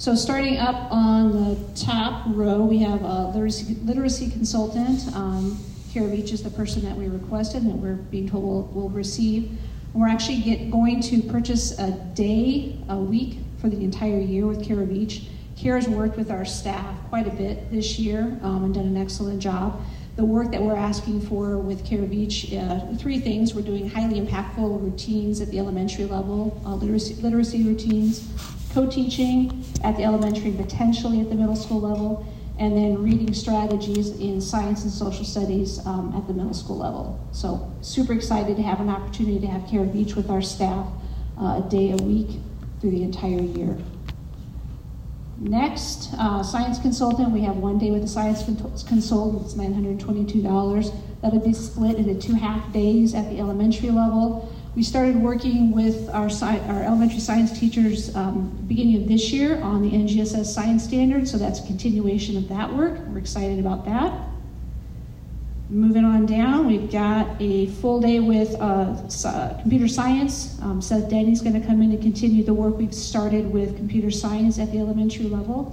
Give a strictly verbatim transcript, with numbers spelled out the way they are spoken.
So starting up on the top row, we have a literacy, literacy consultant. Um, Care of Each is the person that we requested and that we're being told we'll, we'll receive. And we're actually get, going to purchase a day a week for the entire year with Care of Each. Care has worked with our staff quite a bit this year um, and done an excellent job. The work that we're asking for with Care of Each, uh, three things. We're doing highly impactful routines at the elementary level, uh, literacy, literacy routines, co-teaching at the elementary, potentially at the middle school level, and then reading strategies in science and social studies um, at the middle school level. So super excited to have an opportunity to have Care of Each with our staff uh, a day a week through the entire year. Next, uh, science consultant. We have one day with the science consultant. It's nine hundred twenty-two dollars. That'll be split into two half days at the elementary level. We started working with our, sci- our elementary science teachers um, beginning of this year on the N G S S science standards, so that's a continuation of that work. We're excited about that. Moving on down, we've got a full day with uh, uh, computer science. Um, Seth Denny's going to come in and continue the work we've started with computer science at the elementary level.